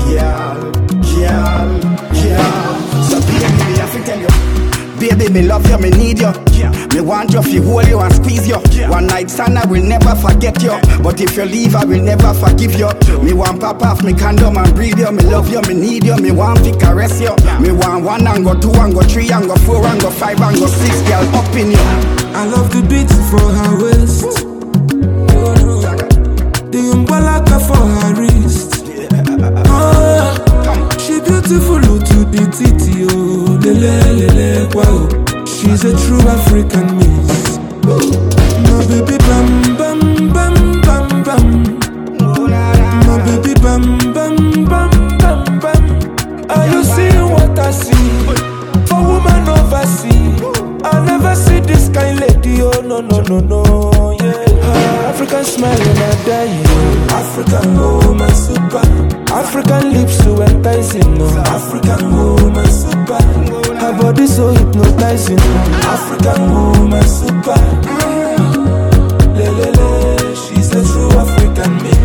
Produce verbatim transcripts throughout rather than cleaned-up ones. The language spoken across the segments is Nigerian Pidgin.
girl, girl, girl. So baby, me have to tell you, baby, me love you, me need you. Me want you, fi hold you and squeeze you. One night stand, I will never forget you. But if you leave, I will never forgive you. Me want pop off, me condom and breathe you. Me love you, me need you, me want fi caress you. Me want one and go two and go three and go four and go five and go six, girl, up in you. I love the beat for her waist, the umbalaka for her wrist. Oh, she beautiful to the titi, oh, lele lele, wow. She's a true African miss. My baby bam bam bam bam bam. My baby bam bam bam bam bam. Are you seeing what I see? For woman overseas, I never see this kind lady. Oh no no no no, yeah. Her African smile when I die, oh. African woman super. African lips so enticing, no. African woman super. Her body so hypnotizing, no. African woman super. Le le le, she's a true African mix.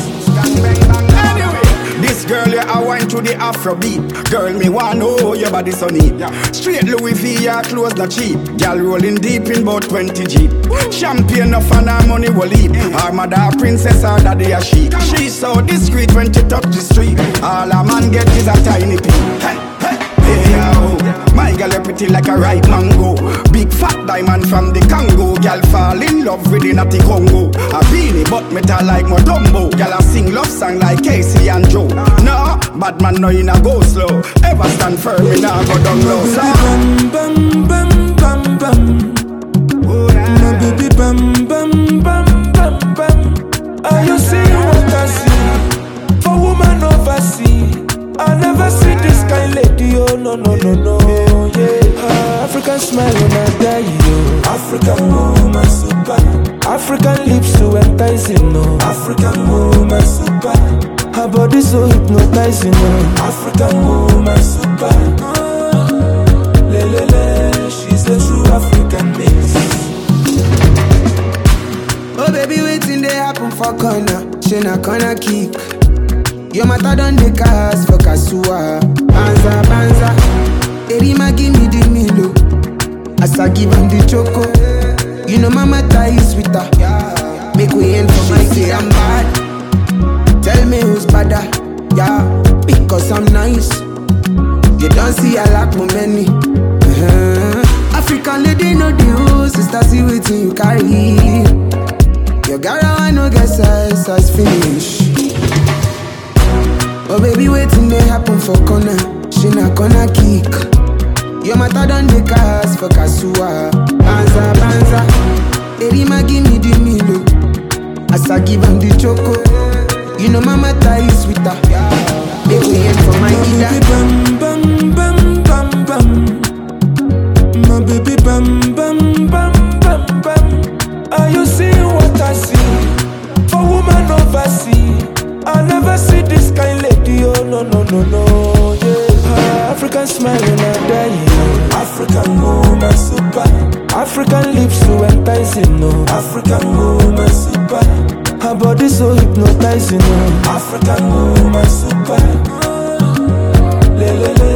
This girl, yeah, I went to the Afrobeat. Girl, me want know your body so neat. Straight Louis V, your clothes not cheap. Girl rolling deep in about twenty Jeep. Champagne no fun, her money will leap. Her mother a princess, her daddy a sheik. She's so discreet when she touch the street. All a man get is a tiny peep. Hey, hey, hey, oh. My girl a pretty like a ripe mango. Big fat diamond from the Congo. Girl fall in love with the natty Congo. A beanie but metal like Motombo. Girl a sing love song like Casey and Joe. No, bad man no in a go slow. Ever stand firm in a go down low. So bam bam bam bam bam. My baby bam bam bam bam bam. Are you seeing what I see? For woman overseas, I never see this kind lady. Oh no no no no, yeah. Her African smile when I die, oh. African woman super. African lips so enticing, no. African woman super. Her body so hypnotizing, no. African woman super. Le le le, she's a true African mix. Oh baby, waiting they happen for corner. She na corner kick. Your mother done the cars for Kasua. Banza, banza. Erima give me the milo. As I give him the choco. You know mama tie is with her. Make we end for my say I'm bad. Tell me who's badder. Yeah, because I'm nice. You don't see I lack my money. Uh-huh. African lady know the whole sister see waiting you carry. Your girl I no get size, size finish. Oh baby, waiting they happen for corner. She na corner kick. Your mother done the cars for Kasua. Banza, banza. Erima give me the milo. As I give him the choco. You know mama tie is with her. Make we end for my ida. Bam bam bam bam bam. My baby bam bam bam bam bam. Are you seeing what I see? For woman overseas, I never see this kind lady. Oh no no no no, yeah. Her African smile when I die, oh. African woman super. African lips so enticing, no. African woman super. Her body so hypnotizing, no. African woman super. Le le le.